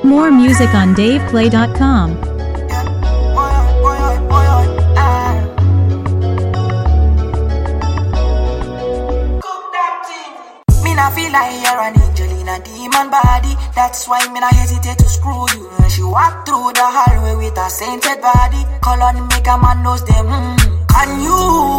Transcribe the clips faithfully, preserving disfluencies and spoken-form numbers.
More music on dave play dot com. I feel like you're an angel in a demon body. That's why me not hesitate to screw you. She walk through the hallway with a sainted body. Call on make a man knows them. Mm. Can you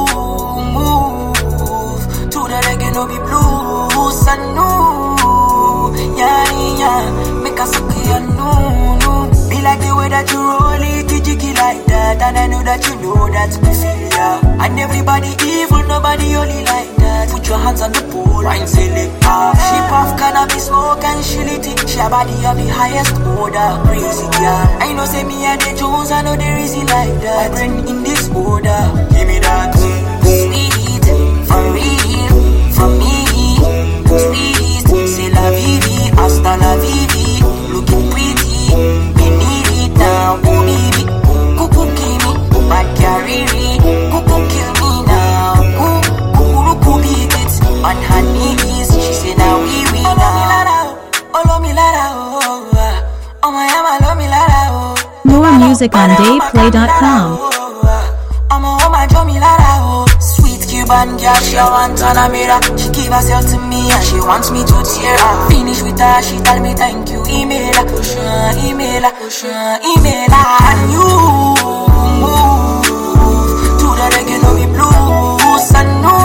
move to the reggae no be blues and no? Yeah, yeah, make a suck you no, no. Be like the way that you roll it, jiggy like that. And I know that you know that's me feel ya. And everybody evil, nobody only like that. Put your hands on the pole, wine selector. She puff cannabis, smoke and she lit it. She a body of the highest order, crazy girl. I know say me and the Jones, I know there is it like that. I bring in this order, give me that sweet, for real, for me, sweet. C'est la vie, hasta la vie, looking pretty. Me need it now, oh baby, cuckoo kill me, bad carry me, cuckoo kill me now, cuckoo beat it. On her knees, she say now we we now. Oh lo mi lara, oh oh my ama lo mi lara, oh. More music on dave play dot com. Oh my my jo mi lara, oh. Sweet Cuban girl, she a want on a mirror. She give herself to me and she wants me to tear her. Finish with her, she tell me thank you. Email her, push her, email her, push her, email her. And you move to the reggae no be blues and no.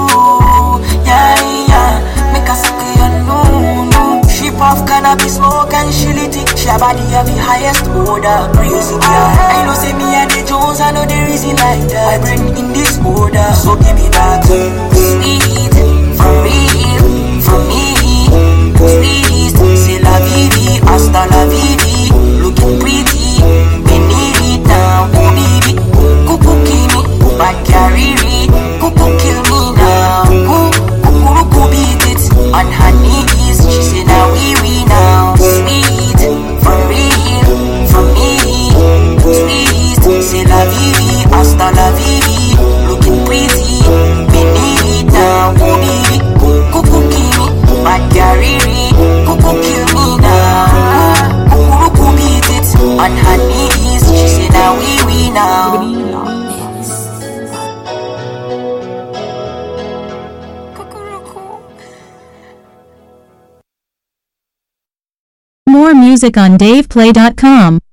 Yeah, yeah, make a suck you no, no. She puff cannabis, smoke and she lit it. She a body of the highest order, crazy girl. I know say me and the Jones, I know there is it like that. I bring in this order, so give me that sweet, for real, for me, sweet. C'est la vie, hasta la vie, looking pretty. Me need it now, oh baby, cuckoo kill me, bad carry me, cuckoo kill me now, cuckoo beat it. On her knees, she say now we we now, sweet, for real, for me, sweet. C'est la vie, hasta la vie, looking pretty. Me need it now, oh baby, cuckoo kill me, bad carry me, cuckoo kill me now, cuckoo beat it. On her knees, she say now we we now. More music on dave play dot com.